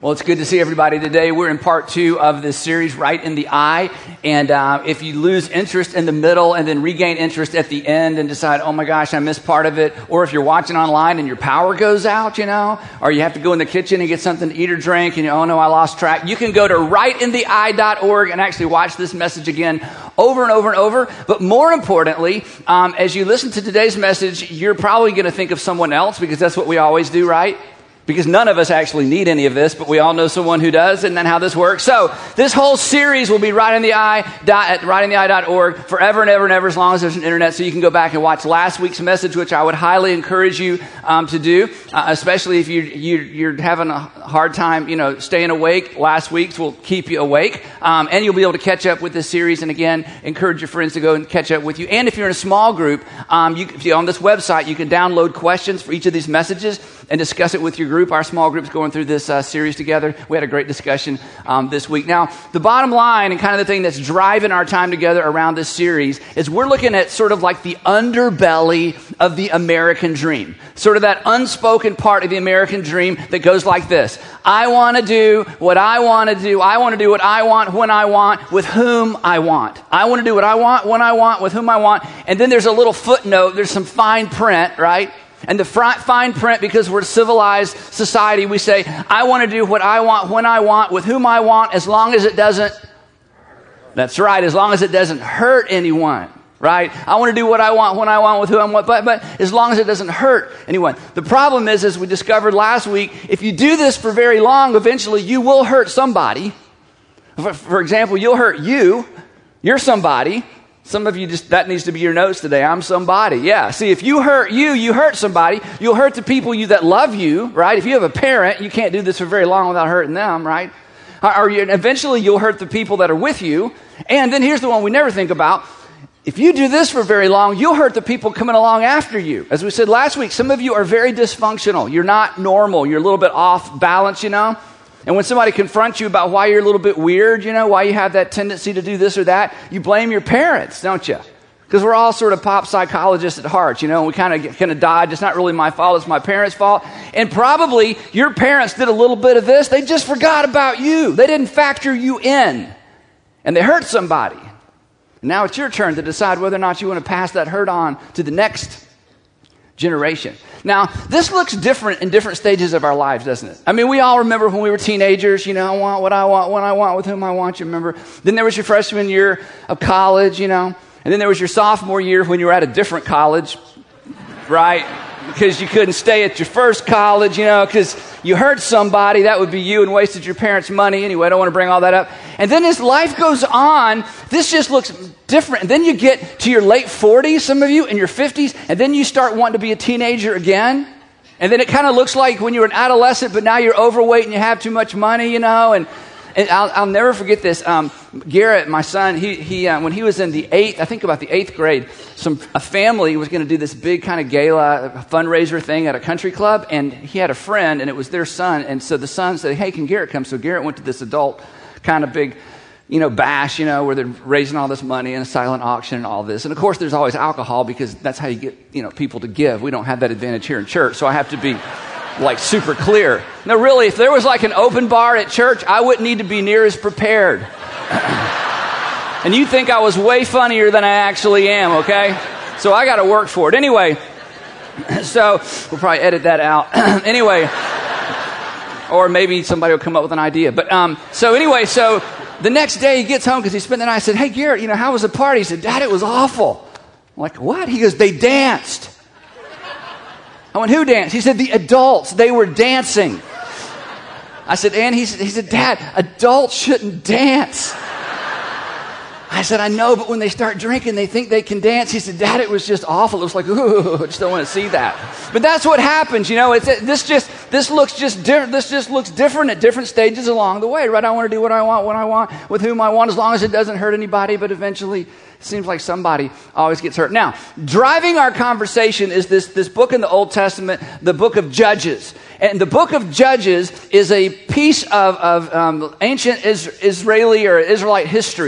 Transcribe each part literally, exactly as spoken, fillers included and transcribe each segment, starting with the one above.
Well, it's good to see everybody today. We're in part two of this series, Right in the Eye. And uh, if you lose interest in the middle and then regain interest at the end and decide, oh my gosh, I missed part of it, or if you're watching online and your power goes out, you know, or you have to go in the kitchen and get something to eat or drink and you, oh no, I lost track, you can go to right in the eye dot org and actually watch this message again over and over and over. But more importantly, um, as you listen to today's message, you're probably going to think of someone else, because that's what we always do, right? Because none of us actually need any of this, but we all know someone who does. Isn't that how this works? So this whole series will be right in the eye dot at right in the eye dot org forever and ever and ever, as long as there's an internet. So you can go back and watch last week's message, which I would highly encourage you um, to do, uh, especially if you, you, you're having a hard time, you know, staying awake. Last week's will keep you awake, um, and you'll be able to catch up with this series. And again, encourage your friends to go and catch up with you. And if you're in a small group, um, you, if you're on this website, you can download questions for each of these messages and discuss it with your group. Our small group's going through this uh, series together. We had a great discussion um, this week. Now, the bottom line and kind of the thing that's driving our time together around this series is we're looking at sort of like the underbelly of the American dream. Sort of that unspoken part of the American dream that goes like this. I want to do what I want to do. I want to do what I want, when I want, with whom I want. I want to do what I want, when I want, with whom I want. And then there's a little footnote. There's some fine print, right? And the fine print, because we're a civilized society, we say, I want to do what I want, when I want, with whom I want, as long as it doesn't, that's right, as long as it doesn't hurt anyone, right? I want to do what I want, when I want, with who I want, but, but as long as it doesn't hurt anyone. The problem is, as we discovered last week, if you do this for very long, eventually you will hurt somebody. For, for example, you'll hurt you. You're somebody. Some of you just, that needs to be your notes today. I'm somebody. Yeah. See, if you hurt you, you hurt somebody. You'll hurt the people you that love you, right? If you have a parent, you can't do this for very long without hurting them, right? Or you, eventually you'll hurt the people that are with you. And then here's the one we never think about. If you do this for very long, you'll hurt the people coming along after you. As we said last week, some of you are very dysfunctional. You're not normal. You're a little bit off balance, you know? And when somebody confronts you about why you're a little bit weird, you know, why you have that tendency to do this or that, you blame your parents, don't you? Because we're all sort of pop psychologists at heart, you know, and we kind of kind of dodge. It's not really my fault, it's my parents' fault. And probably your parents did a little bit of this. They just forgot about you. They didn't factor you in. And they hurt somebody. And now it's your turn to decide whether or not you want to pass that hurt on to the next generation. Now, this looks different in different stages of our lives, doesn't it? I mean, we all remember when we were teenagers, you know, I want what I want, when I want, with whom I want, you remember? Then there was your freshman year of college, you know, and then there was your sophomore year when you were at a different college, right? Because you couldn't stay at your first college, you know, because you hurt somebody, that would be you, and wasted your parents' money. Anyway, I don't want to bring all that up. And then as life goes on, this just looks different. And then you get to your late forties, some of you, and your fifties, and then you start wanting to be a teenager again. And then it kind of looks like when you were an adolescent, but now you're overweight and you have too much money, you know, and And I'll, I'll never forget this. Um, Garrett, my son, he, he uh, when he was in the eighth, I think about the eighth grade, some a family was going to do this big kind of gala fundraiser thing at a country club, and he had a friend, and it was their son, and so the son said, "Hey, can Garrett come?" So Garrett went to this adult kind of big, you know, bash, you know, where they're raising all this money in a silent auction and all this, and of course there's always alcohol because that's how you get, you know, people to give. We don't have that advantage here in church, so I have to be like super clear. No, really, if there was like an open bar at church, I wouldn't need to be near as prepared. And you think I was way funnier than I actually am, okay? So I got to work for it. Anyway, so we'll probably edit that out. Anyway, or maybe somebody will come up with an idea. But um, so anyway, so the next day he gets home because he spent the night. I said, "Hey, Garrett, you know, how was the party?" He said, "Dad, it was awful." I'm like, "What?" He goes, "They danced." I went, "Who danced?" He said, "The adults. They were dancing." I said, "And?" He said, he said, "Dad, adults shouldn't dance." I said, "I know, but when they start drinking, they think they can dance." He said, "Dad, it was just awful." It was like, ooh, I just don't want to see that. But that's what happens, you know. It's this just this looks just different. This just looks different at different stages along the way, right? I want to do what I want, when I want, with whom I want, as long as it doesn't hurt anybody. But eventually, it seems like somebody always gets hurt. Now, driving our conversation is this this book in the Old Testament, the book of Judges. And the book of Judges is a piece of, of um, ancient is, Israeli or Israelite history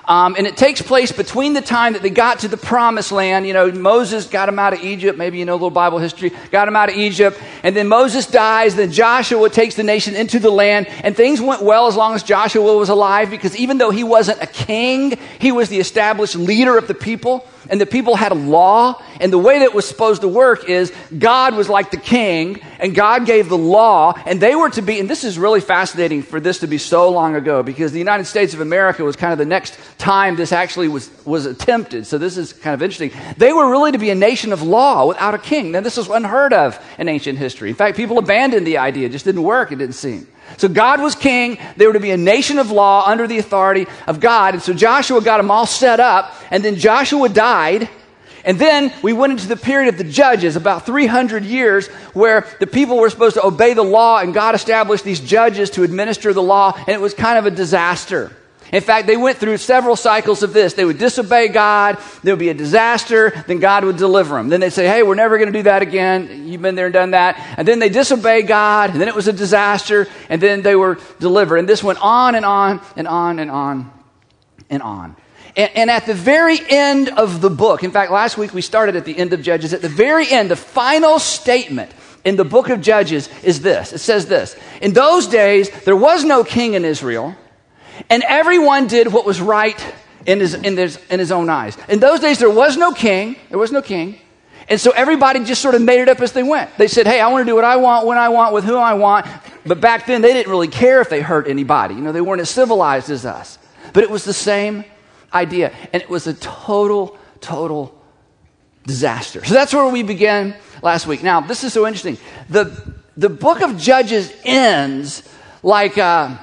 Um, and it takes place between the time that they got to the promised land. You know, Moses got them out of Egypt. Maybe you know a little Bible history. Got them out of Egypt. And then Moses dies. Then Joshua takes the nation into the land. And things went well as long as Joshua was alive, because even though he wasn't a king, he was the established leader of the people. And the people had a law. And the way that it was supposed to work is God was like the king, and God gave the law, and they were to be, and this is really fascinating for this to be so long ago, because the United States of America was kind of the next time this actually was, was attempted. So this is kind of interesting. They were really to be a nation of law without a king. Now, this was unheard of in ancient history. In fact, people abandoned the idea. It just didn't work, it didn't seem. So God was king. They were to be a nation of law under the authority of God. And so Joshua got them all set up, and then Joshua died. And then we went into the period of the judges, about three hundred years, where the people were supposed to obey the law, and God established these judges to administer the law, and it was kind of a disaster. In fact, they went through several cycles of this. They would disobey God, there would be a disaster, then God would deliver them. Then they'd say, hey, we're never going to do that again. You've been there and done that. And then they disobey God, and then it was a disaster, and then they were delivered. And this went on and on and on and on and on. And, and at the very end of the book, in fact, last week we started at the end of Judges. At the very end, the final statement in the book of Judges is this. It says this: in those days, there was no king in Israel, and everyone did what was right in his, in his, in his own eyes. In those days, there was no king. There was no king. And so everybody just sort of made it up as they went. They said, hey, I want to do what I want, when I want, with who I want. But back then, they didn't really care if they hurt anybody. You know, they weren't as civilized as us. But it was the same idea. And it was a total, total disaster. So that's where we began last week. Now, this is so interesting. The, the book of Judges ends like... Uh,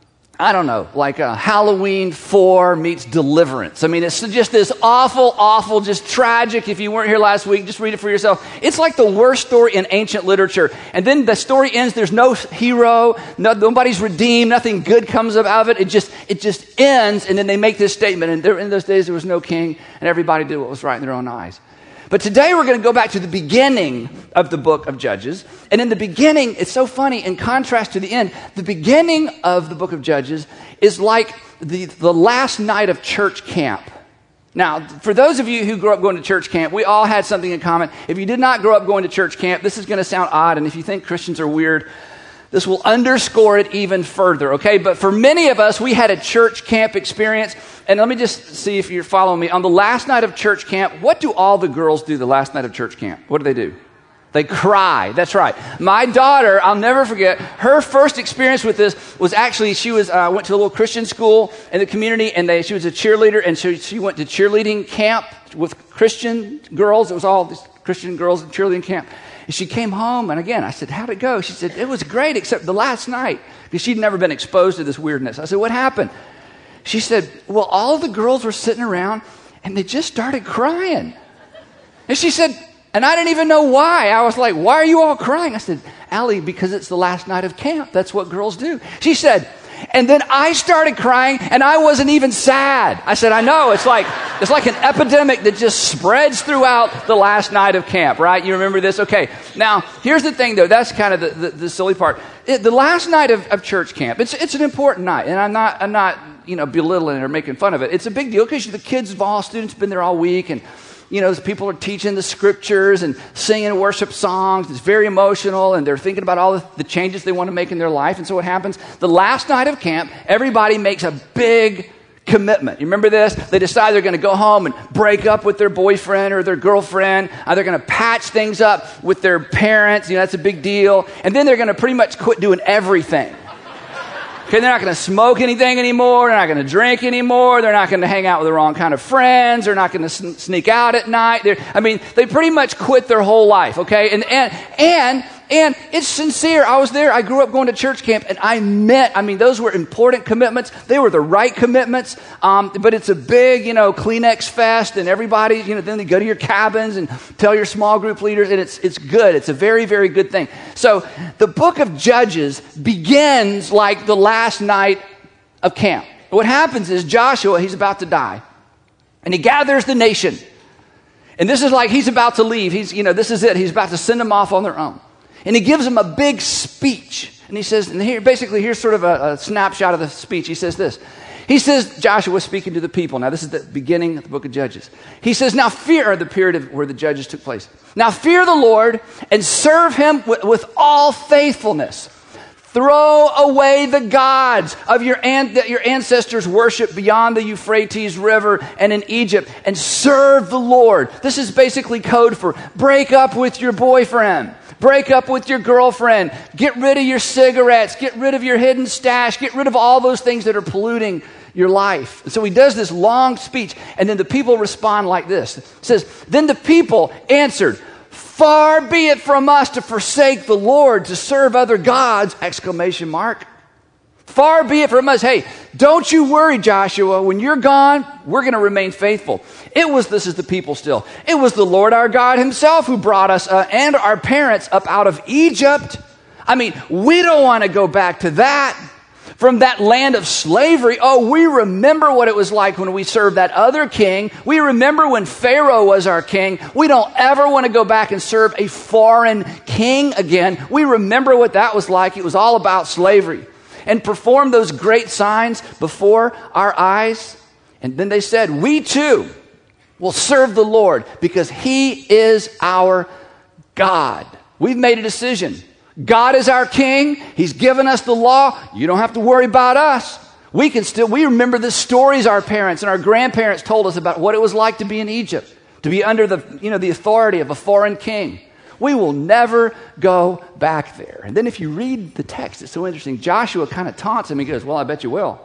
I don't know, like a Halloween four meets Deliverance. I mean, it's just this awful, awful, just tragic. If you weren't here last week, just read it for yourself. It's like the worst story in ancient literature. And then the story ends, there's no hero, no, nobody's redeemed, nothing good comes out of it. It just, it just ends, and then they make this statement. And there, in those days, there was no king, and everybody did what was right in their own eyes. But today we're going to go back to the beginning of the book of Judges. And in the beginning, it's so funny, in contrast to the end, the beginning of the book of Judges is like the, the last night of church camp. Now, for those of you who grew up going to church camp, we all had something in common. If you did not grow up going to church camp, this is going to sound odd. And if you think Christians are weird, this will underscore it even further, okay? But for many of us, we had a church camp experience. And let me just see if you're following me. On the last night of church camp, what do all the girls do the last night of church camp? What do they do? They cry. That's right. My daughter, I'll never forget, her first experience with this was actually, she was uh, went to a little Christian school in the community, and they, she was a cheerleader, and so she went to cheerleading camp with Christian girls. It was all these Christian girls in cheerleading camp. And she came home, and again, I said, how'd it go? She said, it was great, except the last night, because she'd never been exposed to this weirdness. I said, what happened? She said, well, all the girls were sitting around, and they just started crying. And she said, and I didn't even know why. I was like, why are you all crying? I said, Allie, because it's the last night of camp. That's what girls do. She said, and then I started crying, and I wasn't even sad. I said, I know, it's like it's like an epidemic that just spreads throughout the last night of camp, right? You remember this? Okay, now, here's the thing, though. That's kind of the, the, the silly part. It, the last night of, of church camp, it's it's an important night, and I'm not, I'm not you know, belittling it or making fun of it. It's a big deal because the kids have all, students have been there all week, and you know, people are teaching the scriptures and singing worship songs. It's very emotional, and they're thinking about all the, the changes they want to make in their life. And so what happens? The last night of camp, everybody makes a big commitment. You remember this? They decide they're going to go home and break up with their boyfriend or their girlfriend. Uh, they're going to patch things up with their parents. You know, that's a big deal. And then they're going to pretty much quit doing everything. Okay, they're not going to smoke anything anymore. They're not going to drink anymore. They're not going to hang out with the wrong kind of friends. They're not going to sn- sneak out at night. They're, I mean, they pretty much quit their whole life, okay? And, and, and, and it's sincere. I was there. I grew up going to church camp, and I meant, I mean, those were important commitments. They were the right commitments, um, but it's a big, you know, Kleenex fest, and everybody, you know, then they go to your cabins and tell your small group leaders, and it's it's good. It's a very, very good thing. So the book of Judges begins like the last night of camp. What happens is Joshua, he's about to die, and he gathers the nation. And this is like he's about to leave. He's, you know, this is it. He's about to send them off on their own. And he gives them a big speech. And he says, and here, basically, here's sort of a, a snapshot of the speech. He says this. He says, Joshua was speaking to the people. Now, this is the beginning of the book of Judges. He says, now fear, or the period of where the judges took place. Now fear the Lord and serve him with, with all faithfulness. Throw away the gods of your, an, that your ancestors worship beyond the Euphrates River and in Egypt, and serve the Lord. This is basically code for break up with your boyfriend. Break up with your girlfriend. Get rid of your cigarettes. Get rid of your hidden stash. Get rid of all those things that are polluting your life. And so he does this long speech, and then the people respond like this. It says, then the people answered, far be it from us to forsake the Lord to serve other gods, exclamation mark. Far be it from us. Hey, don't you worry, Joshua. When you're gone, we're going to remain faithful. It was, this is the people still, it was the Lord our God himself who brought us uh, and our parents up out of Egypt. I mean, we don't want to go back to that. From that land of slavery. Oh, we remember what it was like when we served that other king. We remember when Pharaoh was our king. We don't ever want to go back and serve a foreign king again. We remember what that was like. It was all about slavery. And perform those great signs before our eyes. And then they said, we too will serve the Lord because he is our God. We've made a decision. God is our king. He's given us the law. You don't have to worry about us. We can still, we remember the stories our parents and our grandparents told us about what it was like to be in Egypt, to be under the, you know, the authority of a foreign king. We will never go back there. And then if you read the text, it's so interesting. Joshua kind of taunts him. He goes, well, I bet you will.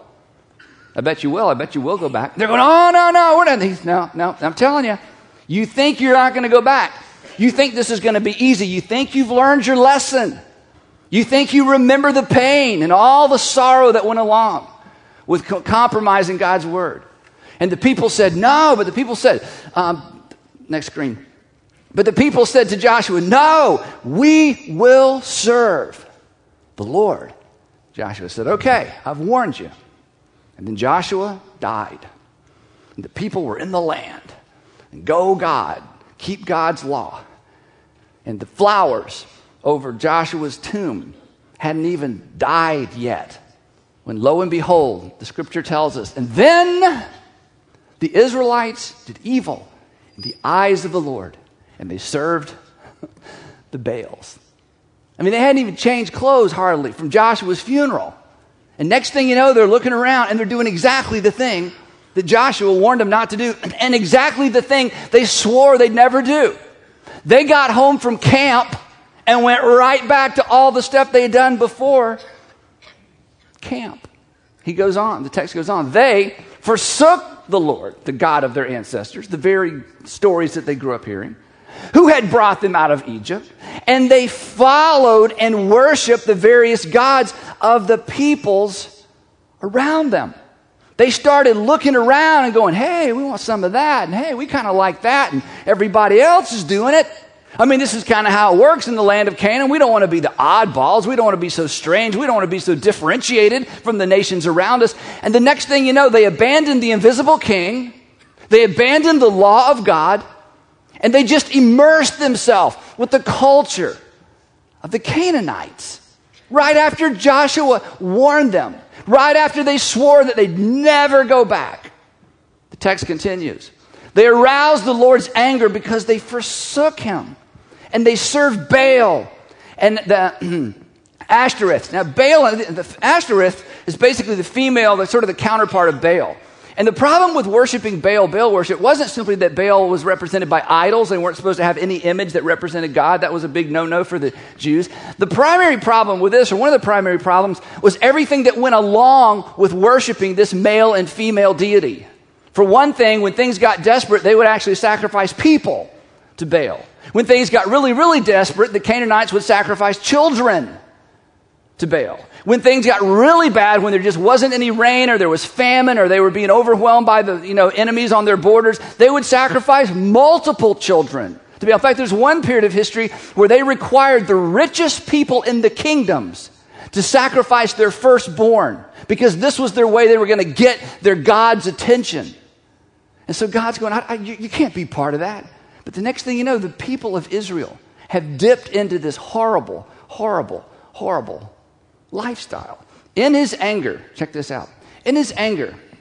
I bet you will. I bet you will go back. They're going, oh, no, no, we're not. He's, no, no, I'm telling you. You think you're not going to go back. You think this is going to be easy. You think you've learned your lesson. You think you remember the pain and all the sorrow that went along with co- compromising God's word. And the people said, no, but the people said, um, next screen. But the people said to Joshua, no, we will serve the Lord. Joshua said, okay, I've warned you. And then Joshua died. And the people were in the land. And go God, keep God's law. And the flowers over Joshua's tomb hadn't even died yet. When lo and behold, the scripture tells us, and then the Israelites did evil in the eyes of the Lord, and they served the Baals. I mean, they hadn't even changed clothes hardly from Joshua's funeral. And next thing you know, they're looking around and they're doing exactly the thing that Joshua warned them not to do, and exactly the thing they swore they'd never do. They got home from camp and went right back to all the stuff they had done before camp. He goes on, the text goes on. They forsook the Lord, the God of their ancestors, the very stories that they grew up hearing, who had brought them out of Egypt, and they followed and worshiped the various gods of the peoples around them. They started looking around and going, hey, we want some of that, and hey, we kind of like that, and everybody else is doing it. I mean, this is kind of how it works in the land of Canaan. We don't want to be the oddballs. We don't want to be so strange. We don't want to be so differentiated from the nations around us. And the next thing you know, they abandoned the invisible king. They abandoned the law of God. And they just immersed themselves with the culture of the Canaanites. Right after Joshua warned them. Right after they swore that they'd never go back. The text continues. They aroused the Lord's anger because they forsook him. And they served Baal and the Ashtoreth. Now, Baal, the Ashtoreth is basically the female, that's sort of the counterpart of Baal. And the problem with worshiping Baal, Baal worship, wasn't simply that Baal was represented by idols. They weren't supposed to have any image that represented God. That was a big no-no for the Jews. The primary problem with this, or one of the primary problems, was everything that went along with worshiping this male and female deity. For one thing, when things got desperate, they would actually sacrifice people to Baal. When things got really, really desperate, the Canaanites would sacrifice children to Baal. When things got really bad, when there just wasn't any rain or there was famine or they were being overwhelmed by the you know enemies on their borders, they would sacrifice multiple children to Baal. In fact, there's one period of history where they required the richest people in the kingdoms to sacrifice their firstborn because this was their way they were going to get their God's attention. And so God's going, I, I, you, you can't be part of that. But the next thing you know, the people of Israel have dipped into this horrible, horrible, horrible lifestyle. In his anger, check this out. In his anger,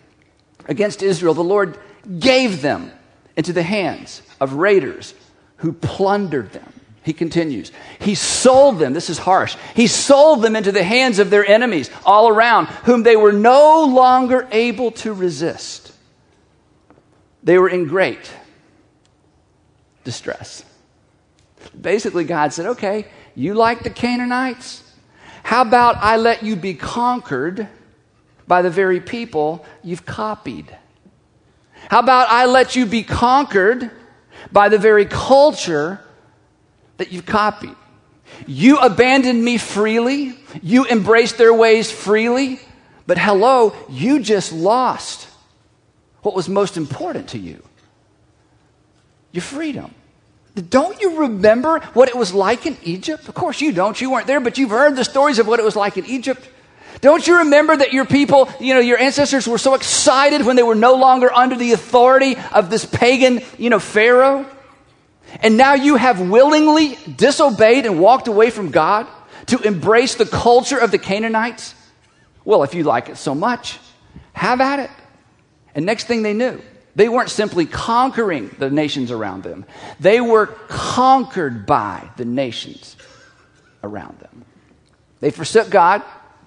against Israel, the Lord gave them into the hands of raiders who plundered them. He continues. He sold them. This is harsh. He sold them into the hands of their enemies all around, whom they were no longer able to resist. They were in great distress. Basically, God said, okay, you like the Canaanites? How about I let you be conquered by the very people you've copied? How about I let you be conquered by the very culture that you've copied? You abandoned me freely. You embraced their ways freely. But hello, you just lost what was most important to you. Your freedom. Don't you remember what it was like in Egypt? Of course you don't. You weren't there, but you've heard the stories of what it was like in Egypt. Don't you remember that your people, you know, your ancestors were so excited when they were no longer under the authority of this pagan, you know, Pharaoh? And now you have willingly disobeyed and walked away from God to embrace the culture of the Canaanites? Well, if you like it so much, have at it. And next thing they knew, they weren't simply conquering the nations around them. They were conquered by the nations around them. They forsook God.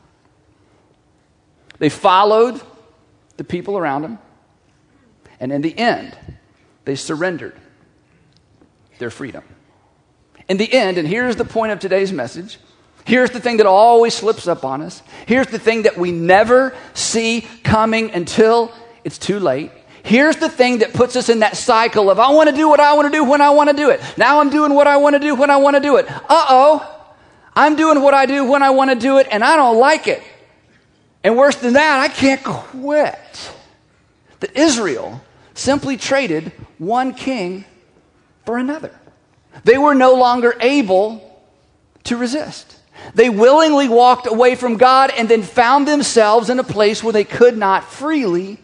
They followed the people around them. And in the end, they surrendered their freedom. In the end, and here's the point of today's message, here's the thing that always slips up on us. Here's the thing that we never see coming until it's too late. Here's the thing that puts us in that cycle of, I want to do what I want to do when I want to do it. Now I'm doing what I want to do when I want to do it. Uh-oh, I'm doing what I do when I want to do it, and I don't like it. And worse than that, I can't quit. That Israel simply traded one king for another. They were no longer able to resist. They willingly walked away from God and then found themselves in a place where they could not freely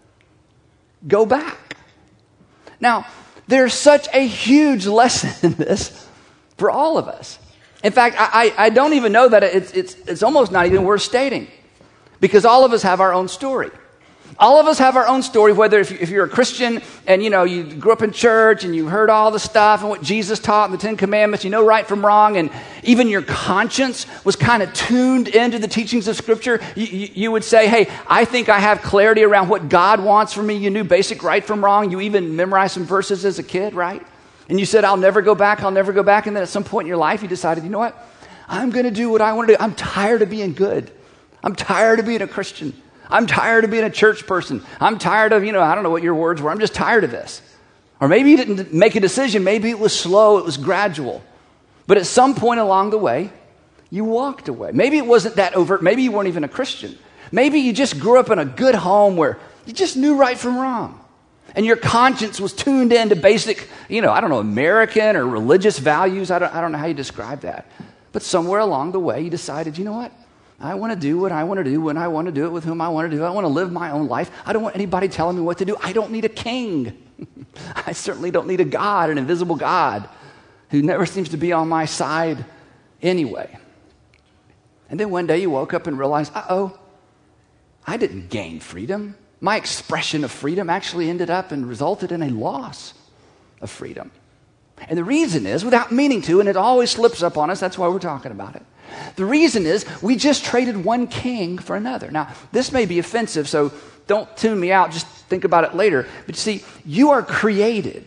go back. Now, there's such a huge lesson in this for all of us. In fact, I, I don't even know that it's, it's, it's almost not even worth stating, because all of us have our own story. All of us have our own story, whether if, you, if you're a Christian and, you know, you grew up in church and you heard all the stuff and what Jesus taught in the Ten Commandments, you know right from wrong, and even your conscience was kind of tuned into the teachings of Scripture, you, you, you would say, hey, I think I have clarity around what God wants from me. You knew basic right from wrong. You even memorized some verses as a kid, right? And you said, I'll never go back, I'll never go back. And then at some point in your life, you decided, you know what? I'm going to do what I want to do. I'm tired of being good. I'm tired of being a Christian. I'm tired of being a church person. I'm tired of, you know, I don't know what your words were. I'm just tired of this. Or maybe you didn't make a decision. Maybe it was slow. It was gradual. But at some point along the way, you walked away. Maybe it wasn't that overt. Maybe you weren't even a Christian. Maybe you just grew up in a good home where you just knew right from wrong. And your conscience was tuned into basic, you know, I don't know, American or religious values. I don't, I don't know how you describe that. But somewhere along the way, you decided, you know what? I want to do what I want to do when I want to do it with whom I want to do it. I want to live my own life. I don't want anybody telling me what to do. I don't need a king. I certainly don't need a God, an invisible God who never seems to be on my side anyway. And then one day you woke up and realized, uh-oh, I didn't gain freedom. My expression of freedom actually ended up and resulted in a loss of freedom. And the reason is, without meaning to, and it always slips up on us, that's why we're talking about it. The reason is we just traded one king for another. Now, this may be offensive, so don't tune me out. Just think about it later. But you see, you are created,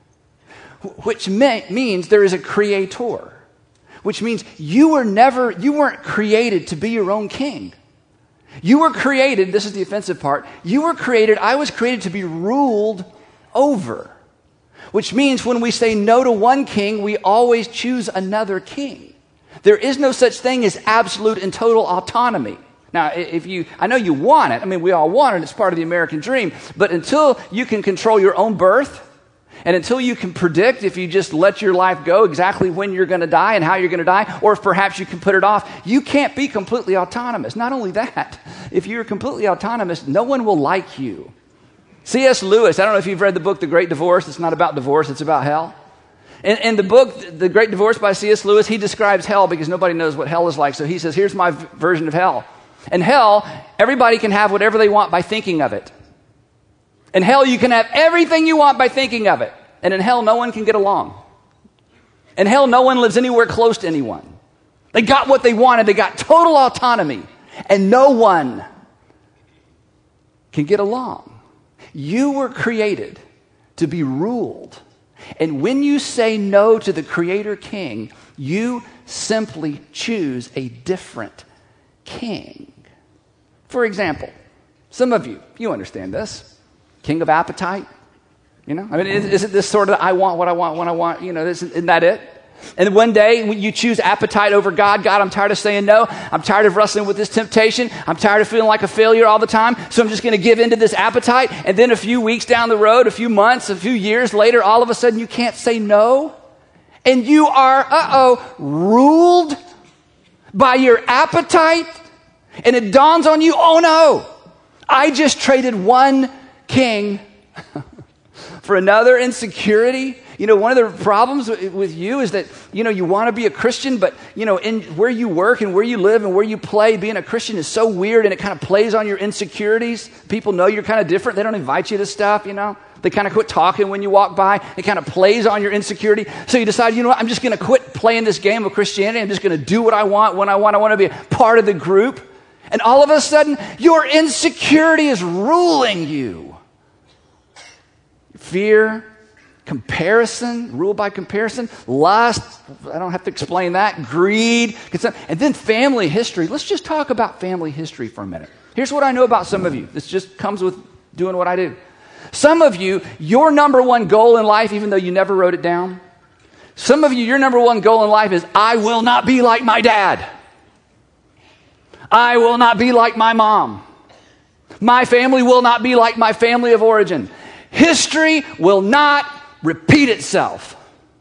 which may, means there is a creator, which means you were never, you weren't created to be your own king. You were created, this is the offensive part, you were created, I was created to be ruled over, which means when we say no to one king, we always choose another king. There is no such thing as absolute and total autonomy. Now, if you, I know you want it. I mean, we all want it. It's part of the American dream. But until you can control your own birth, and until you can predict if you just let your life go exactly when you're going to die and how you're going to die, or if perhaps you can put it off, you can't be completely autonomous. Not only that, if you're completely autonomous, no one will like you. C S Lewis, I don't know if you've read the book, The Great Divorce. It's not about divorce. It's about hell. In, in the book, The Great Divorce by C S Lewis, he describes hell because nobody knows what hell is like. So he says, here's my v- version of hell. In hell, everybody can have whatever they want by thinking of it. In hell, you can have everything you want by thinking of it. And in hell, no one can get along. In hell, no one lives anywhere close to anyone. They got what they wanted. They got total autonomy. And no one can get along. You were created to be ruled. And when you say no to the Creator King, you simply choose a different king. For example, some of you, you understand this. King of appetite. You know, I mean, isn't this sort of I want what I want when I want, you know, isn't, isn't that it? And one day when you choose appetite over God, God, I'm tired of saying no. I'm tired of wrestling with this temptation. I'm tired of feeling like a failure all the time. So I'm just going to give into this appetite. And then a few weeks down the road, a few months, a few years later, all of a sudden you can't say no. And you are, uh-oh, ruled by your appetite. And it dawns on you, oh no, I just traded one king for another insecurity. You know, one of the problems with you is that, you know, you want to be a Christian, but, you know, in where you work and where you live and where you play, being a Christian is so weird and it kind of plays on your insecurities. People know you're kind of different. They don't invite you to stuff, you know. They kind of quit talking when you walk by. It kind of plays on your insecurity. So you decide, you know what, I'm just going to quit playing this game of Christianity. I'm just going to do what I want when I want. I want to be a part of the group. And all of a sudden, your insecurity is ruling you. Fear, comparison, ruled by comparison, lust, I don't have to explain that, greed, and then family history. Let's just talk about family history for a minute. Here's what I know about some of you. This just comes with doing what I do. Some of you, your number one goal in life, even though you never wrote it down, some of you, your number one goal in life is, I will not be like my dad. I will not be like my mom. My family will not be like my family of origin. History will not repeat itself.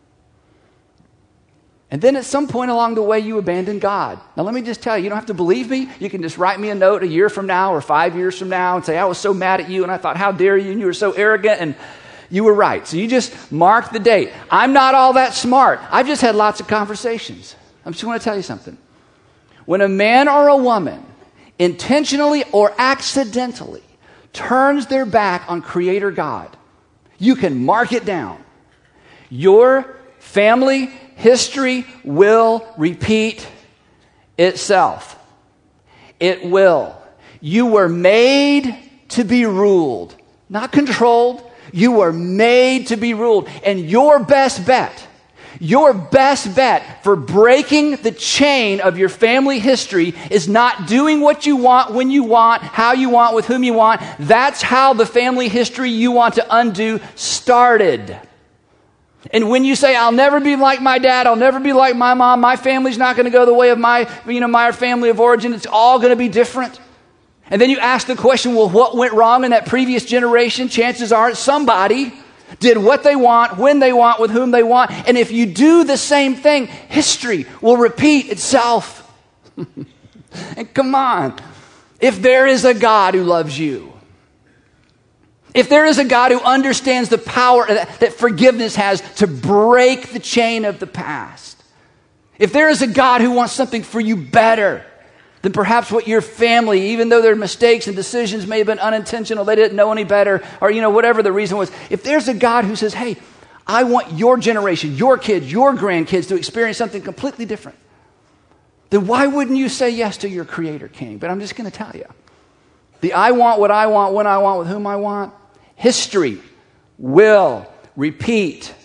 And then at some point along the way, you abandon God. Now, let me just tell you, you don't have to believe me. You can just write me a note a year from now or five years from now and say, I was so mad at you and I thought, how dare you? And you were so arrogant and you were right. So you just mark the date. I'm not all that smart. I've just had lots of conversations. I just want to tell you something. When a man or a woman intentionally or accidentally turns their back on Creator God, you can mark it down. Your family history will repeat itself. It will. You were made to be ruled, not controlled. You were made to be ruled. And your best bet, your best bet for breaking the chain of your family history is not doing what you want, when you want, how you want, with whom you want. That's how the family history you want to undo started. And when you say, I'll never be like my dad, I'll never be like my mom, my family's not going to go the way of my, you know, my family of origin, it's all going to be different. And then you ask the question, well, what went wrong in that previous generation? Chances are somebody did what they want, when they want, with whom they want. And if you do the same thing, history will repeat itself. And come on, if there is a God who loves you, if there is a God who understands the power that, that forgiveness has to break the chain of the past, if there is a God who wants something for you better than perhaps what your family, even though their mistakes and decisions may have been unintentional, they didn't know any better, or, you know, whatever the reason was. If there's a God who says, hey, I want your generation, your kids, your grandkids to experience something completely different, then why wouldn't you say yes to your Creator King? But I'm just going to tell you, the I want what I want, when I want, with whom I want, history will repeat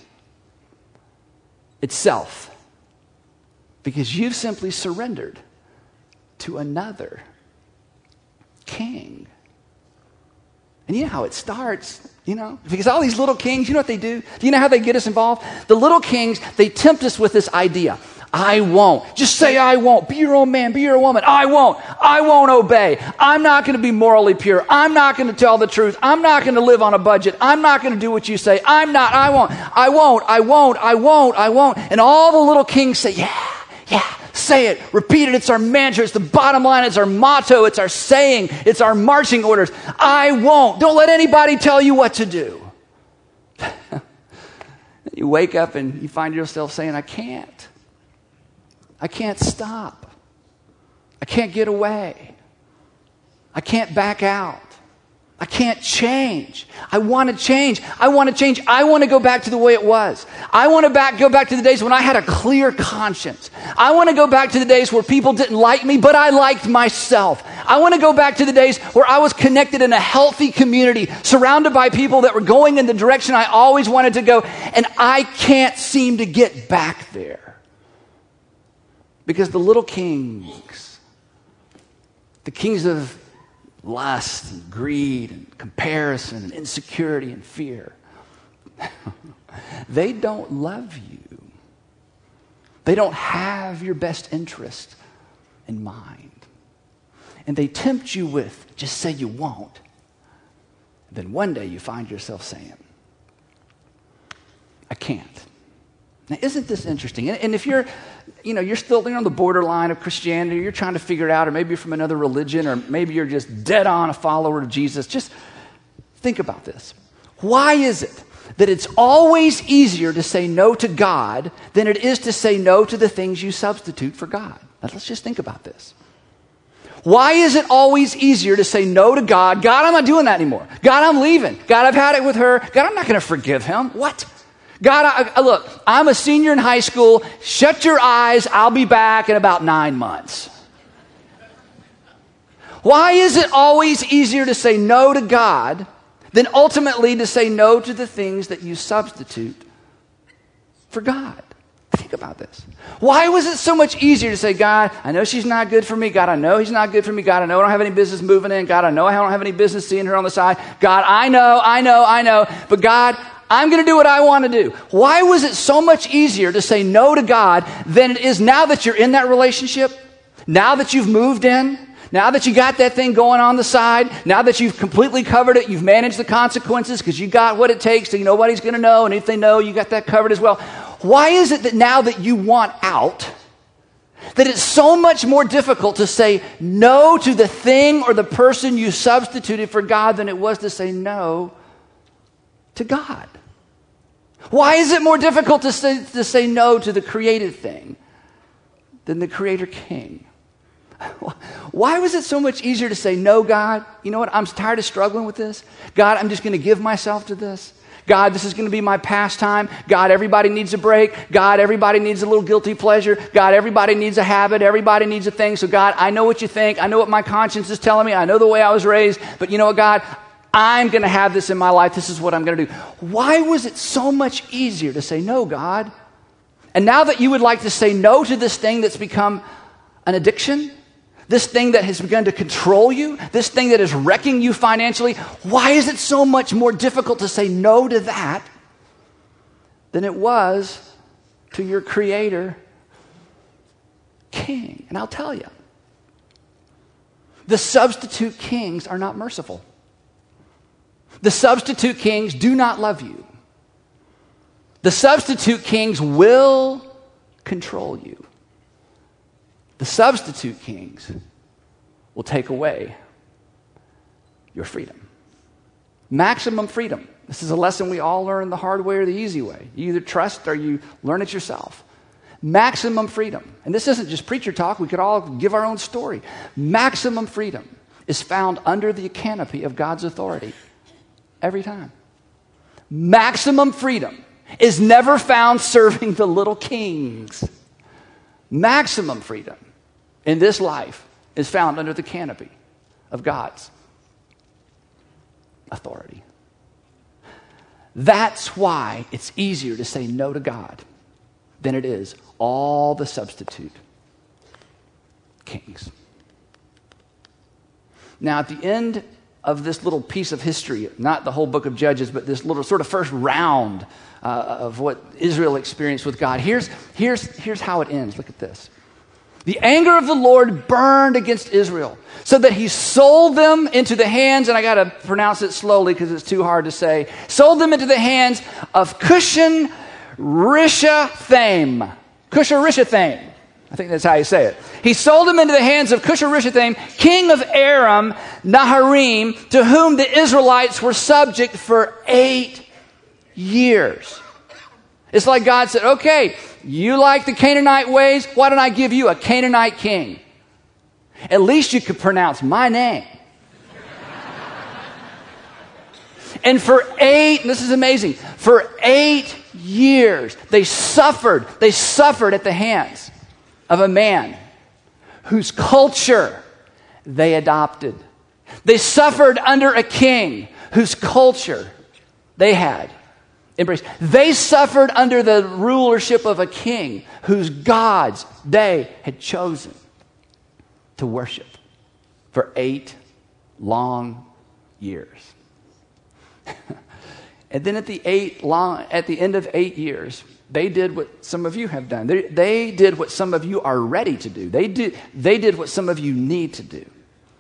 itself because you've simply surrendered to another king. And you know how it starts, you know? Because all these little kings, you know what they do? Do you know how they get us involved? The little kings, they tempt us with this idea. I won't. Just say I won't. Be your own man. Be your own woman. I won't. I won't obey. I'm not going to be morally pure. I'm not going to tell the truth. I'm not going to live on a budget. I'm not going to do what you say. I'm not. I won't. I won't. I won't. I won't. I won't. And all the little kings say, yeah, yeah. Say it, repeat it, it's our mantra, it's the bottom line, it's our motto, it's our saying, it's our marching orders. I won't. Don't let anybody tell you what to do. You wake up and you find yourself saying, I can't. I can't stop. I can't get away. I can't back out. I can't change. I want to change. I want to change. I want to go back to the way it was. I want to back, go back to the days when I had a clear conscience. I want to go back to the days where people didn't like me, but I liked myself. I want to go back to the days where I was connected in a healthy community, surrounded by people that were going in the direction I always wanted to go, and I can't seem to get back there. Because the little kings, the kings of lust and greed and comparison and insecurity and fear, they don't love you. They don't have your best interest in mind. And they tempt you with, just say you won't. Then one day you find yourself saying, I can't. Now, isn't this interesting? And if you're, you know, you're still there on the borderline of Christianity, you're trying to figure it out, or maybe you're from another religion, or maybe you're just dead on a follower of Jesus, just think about this. Why is it that it's always easier to say no to God than it is to say no to the things you substitute for God? Now, let's just think about this. Why is it always easier to say no to God? God, I'm not doing that anymore. God, I'm leaving. God, I've had it with her. God, I'm not going to forgive him. What? God, I, I, look, I'm a senior in high school. Shut your eyes. I'll be back in about nine months. Why is it always easier to say no to God than ultimately to say no to the things that you substitute for God? Think about this. Why was it so much easier to say, God, I know she's not good for me. God, I know he's not good for me. God, I know I don't have any business moving in. God, I know I don't have any business seeing her on the side. God, I know, I know, I know. But God, I'm going to do what I want to do. Why was it so much easier to say no to God than it is now that you're in that relationship? Now that you've moved in? Now that you got that thing going on the side? Now that you've completely covered it, you've managed the consequences because you got what it takes so nobody's going to know, and if they know, you got that covered as well. Why is it that now that you want out, that it's so much more difficult to say no to the thing or the person you substituted for God than it was to say no to God? Why is it more difficult to say, to say no to the created thing than the Creator King? Why was it so much easier to say, no, God, you know what, I'm tired of struggling with this. God, I'm just going to give myself to this. God, this is going to be my pastime. God, everybody needs a break. God, everybody needs a little guilty pleasure. God, everybody needs a habit. Everybody needs a thing. So God, I know what you think. I know what my conscience is telling me. I know the way I was raised. But you know what, God, I'm going to have this in my life. This is what I'm going to do. Why was it so much easier to say, no, God? And now that you would like to say no to this thing that's become an addiction, this thing that has begun to control you, this thing that is wrecking you financially, why is it so much more difficult to say no to that than it was to your Creator King? And I'll tell you, the substitute kings are not merciful. The substitute kings do not love you. The substitute kings will control you. The substitute kings will take away your freedom. Maximum freedom. This is a lesson we all learn the hard way or the easy way. You either trust or you learn it yourself. Maximum freedom. And this isn't just preacher talk. We could all give our own story. Maximum freedom is found under the canopy of God's authority every time. Maximum freedom is never found serving the little kings. Maximum freedom in this life is found under the canopy of God's authority. That's why it's easier to say no to God than it is all the substitute kings. Now, at the end of this little piece of history, not the whole book of Judges, but this little sort of first round uh, of what Israel experienced with God, here's, here's, here's how it ends. Look at this. The anger of the Lord burned against Israel, so that he sold them into the hands, and I got to pronounce it slowly because it's too hard to say, sold them into the hands of Cushan Rishathaim. Cushan Rishathaim. I think that's how you say it. He sold them into the hands of Cushan Rishathaim, king of Aram Naharaim, to whom the Israelites were subject for eight years. It's like God said, okay, you like the Canaanite ways? Why don't I give you a Canaanite king? At least you could pronounce my name. And for eight, this is amazing, for eight years, they suffered, they suffered at the hands of a man whose culture they adopted. They suffered under a king whose culture they had embraced. They suffered under the rulership of a king whose gods they had chosen to worship for eight long years. And then at the eight long, at the end of eight years, they did what some of you have done. They, they did what some of you are ready to do. They did, they did what some of you need to do.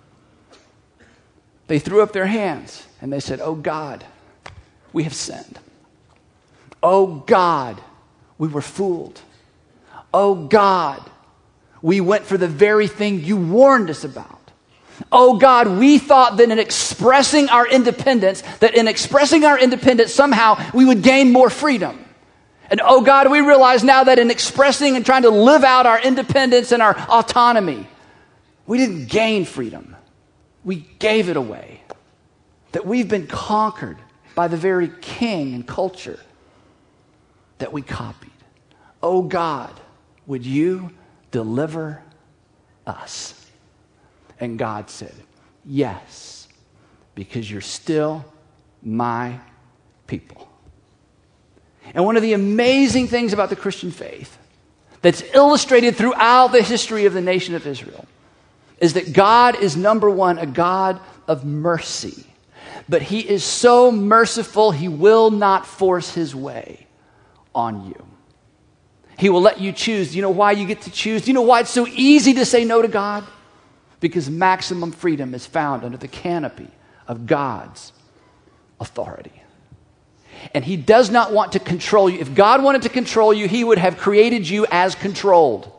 They threw up their hands and they said, "Oh God, we have sinned. Oh God, we were fooled. Oh God, we went for the very thing you warned us about. Oh God, we thought that in expressing our independence, that in expressing our independence somehow we would gain more freedom. And oh God, we realize now that in expressing and trying to live out our independence and our autonomy, we didn't gain freedom. We gave it away. That we've been conquered by the very king and culture that we copied. Oh God, would you deliver us?" And God said, "Yes, because you're still my people." And one of the amazing things about the Christian faith that's illustrated throughout the history of the nation of Israel is that God is, number one, a God of mercy. But he is so merciful, he will not force his way on you. He will let you choose. Do you know why you get to choose? Do you know why it's so easy to say no to God? Because maximum freedom is found under the canopy of God's authority. And he does not want to control you. If God wanted to control you, he would have created you as controlled.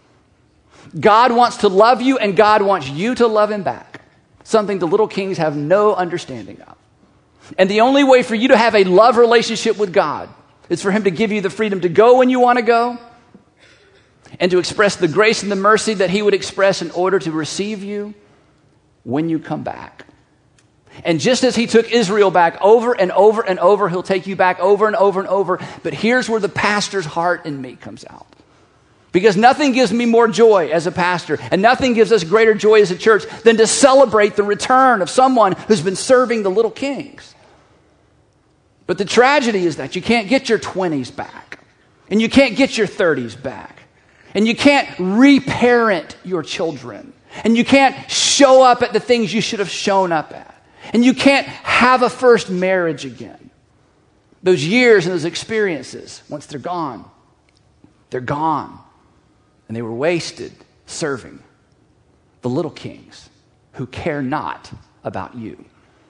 God wants to love you, and God wants you to love him back. Something the little kings have no understanding of. And the only way for you to have a love relationship with God is for him to give you the freedom to go when you want to go, and to express the grace and the mercy that he would express in order to receive you when you come back. And just as he took Israel back over and over and over, he'll take you back over and over and over. But here's where the pastor's heart in me comes out. Because nothing gives me more joy as a pastor, and nothing gives us greater joy as a church than to celebrate the return of someone who's been serving the little kings. But the tragedy is that you can't get your twenties back, and you can't get your thirties back. And you can't reparent your children. And you can't show up at the things you should have shown up at. And you can't have a first marriage again. Those years and those experiences, once they're gone, they're gone. And they were wasted serving the little kings who care not about you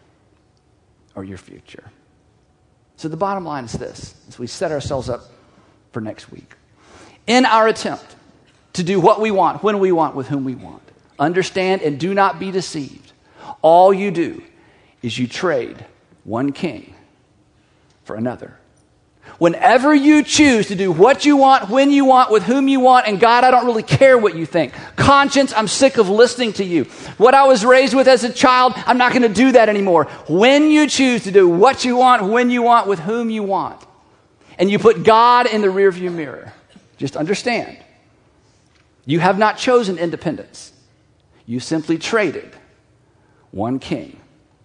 or your future. So the bottom line is this, as we set ourselves up for next week. In our attempt to do what we want, when we want, with whom we want, understand and do not be deceived. All you do is you trade one king for another. Whenever you choose to do what you want, when you want, with whom you want, and God, I don't really care what you think. Conscience, I'm sick of listening to you. What I was raised with as a child, I'm not going to do that anymore. When you choose to do what you want, when you want, with whom you want, and you put God in the rearview mirror, just understand, you have not chosen independence. You simply traded one king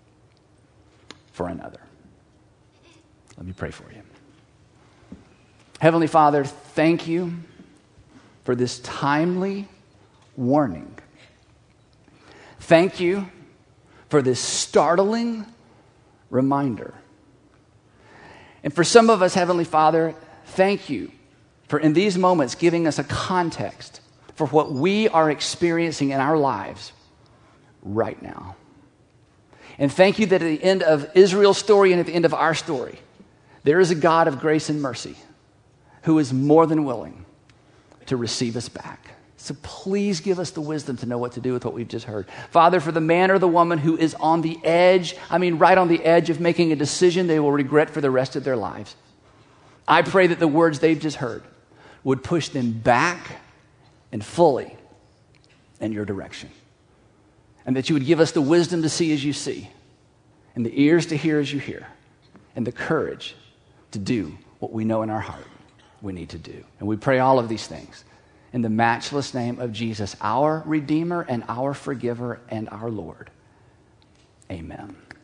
for another. Let me pray for you. Heavenly Father, thank you for this timely warning. Thank you for this startling reminder. And for some of us, Heavenly Father, thank you for in these moments giving us a context for what we are experiencing in our lives right now. And thank you that at the end of Israel's story and at the end of our story, there is a God of grace and mercy who is more than willing to receive us back. So please give us the wisdom to know what to do with what we've just heard. Father, for the man or the woman who is on the edge, I mean right on the edge of making a decision they will regret for the rest of their lives, I pray that the words they've just heard would push them back and fully in your direction. And that you would give us the wisdom to see as you see, and the ears to hear as you hear, and the courage to do what we know in our heart we need to do. And we pray all of these things in the matchless name of Jesus, our Redeemer and our Forgiver and our Lord. Amen.